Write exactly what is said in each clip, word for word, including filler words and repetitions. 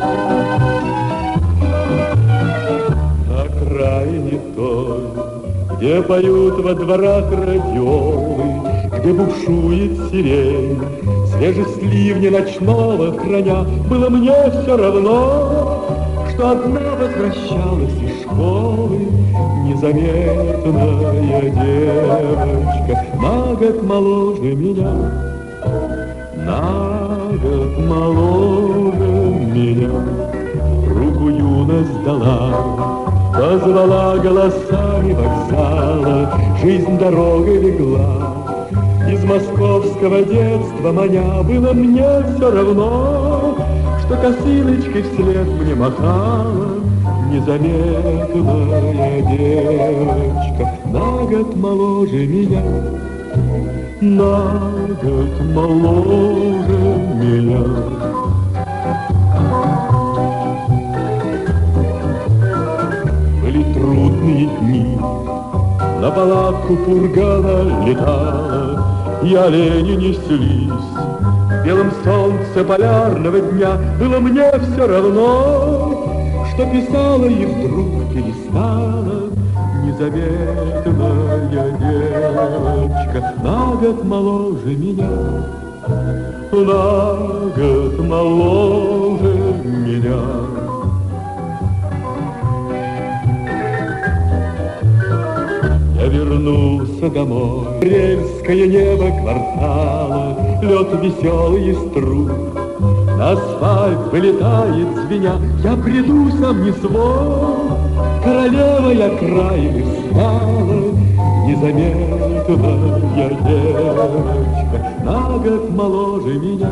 На окраине той, где поют во дворах радиолы, где бушует сирень, свежие сливни ночного храня, было мне все равно, что одна возвращалась из школы незаметная девочка, на год моложе меня, на год моложе меня. Руку юность дала, позвала голосами вокзала, жизнь дорогой легла. Из московского детства маня, было мне все равно, что косыночкой вслед мне махала незаметная девочка, на год моложе меня, на год моложе меня. Были трудные дни, на палатку фургана летала, и олени неслись. В белом солнце полярного дня было мне все равно, что писала и вдруг перестала незаметная девочка, на год моложе меня, на год моложе меня. Я вернулся домой, рельское небо квартала, лед веселый из труб, на асфальт вылетает звеня, я приду сам не свой, королева я краем стала, незаметная девочка, на год моложе меня,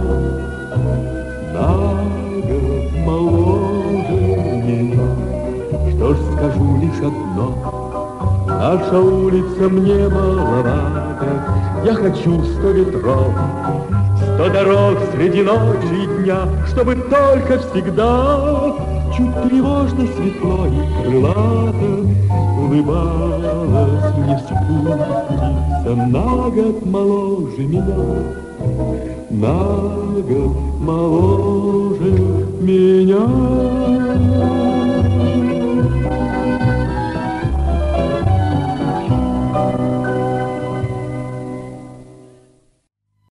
на год моложе меня. Что ж скажу лишь одно, наша улица мне маловато, я хочу сто ветров, сто дорог среди ночи и дня, чтобы только всегда чуть тревожно, светло и крылато улыбалась мне спутница, на год моложе меня, на год моложе меня.